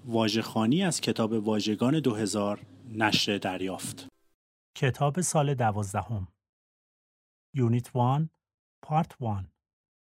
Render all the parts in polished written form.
واژه‌خوانی از کتاب واژگان 2000 نشر دریافت. کتاب سال 12 یونیت 1 پارت 1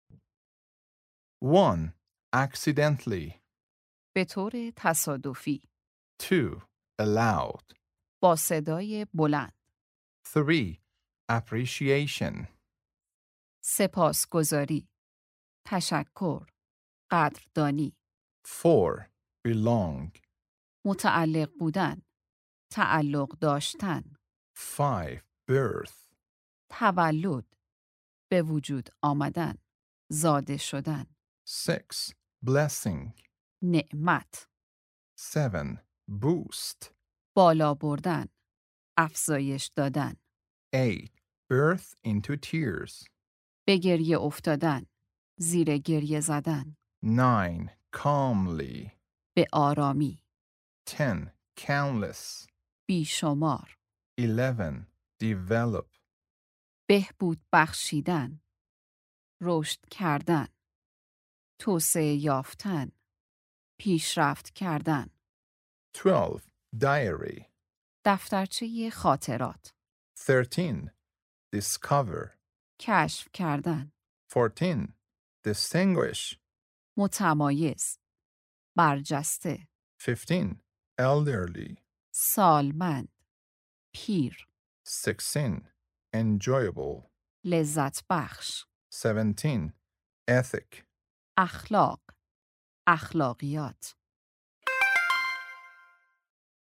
1. Accidentally. به طور تصادفی. 2. Aloud. با صدای بلند. 3. Appreciation. سپاسگزاری. تشکر. قدردانی. 4. Belong. متعلق بودن. تعلق داشتن. 5. Birth. تولد. به وجود آمدن. زاده شدن. 6. Blessing. نعمت. 7. Boost. بالا بردن. افزایش دادن. 8. Birth into tears. به گریه افتادن. زیر گریه زدن. 9. Calmly. به آرامی. 10. Countless. بیشمار. 11. Develop. بهبود بخشیدن. رشد کردن. توسعه یافتن. پیشرفت کردن. 12. Diary. دفترچه خاطرات. 13. Discover. کشف کردن. 14. Distinguish. متمایز. برجسته. 15. Elderly. سالمند. پیر. 16. Enjoyable. لذت بخش. 17. Ethic. اخلاق. اخلاقیات.